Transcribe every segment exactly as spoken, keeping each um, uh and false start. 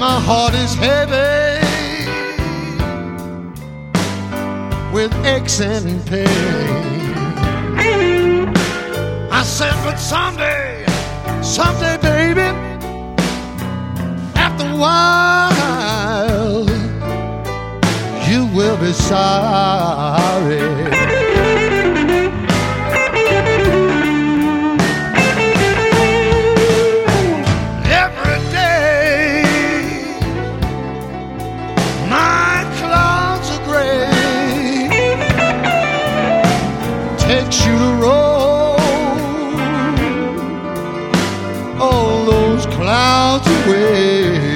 my heart is heavy with aches and pain. I said, but someday, someday, baby, after a while, you will be sorry. Takes you to roll all those clouds away.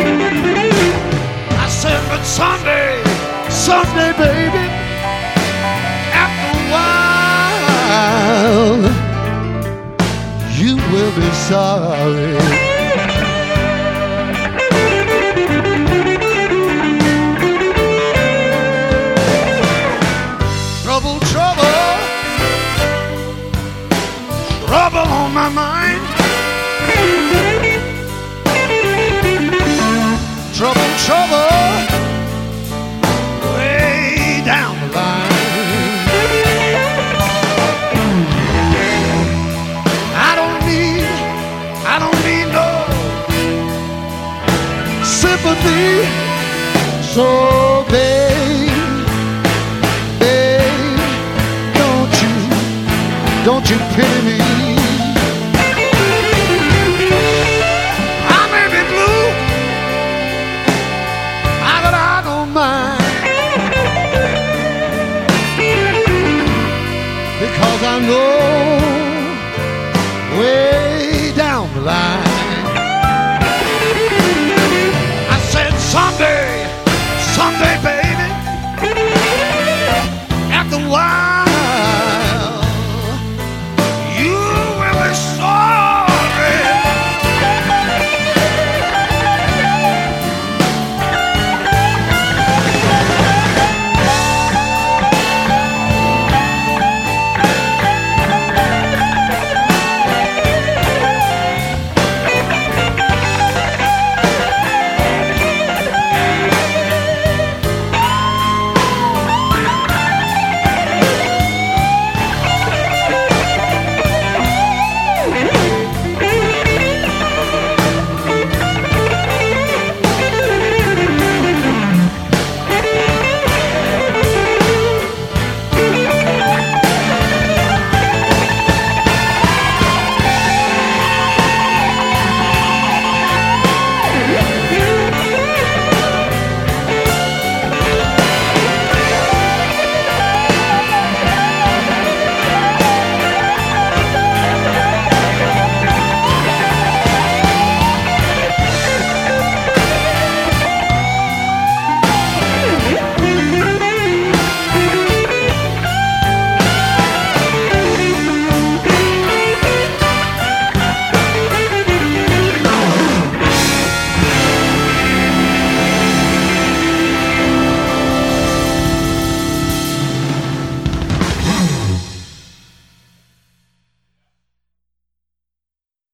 I said, but someday, someday, baby, after a while, you will be sorry. Trouble, trouble, trouble on my mind. Trouble, trouble, way down the line. I don't need, I don't need no sympathy. So babe, babe, don't you, don't you pity me.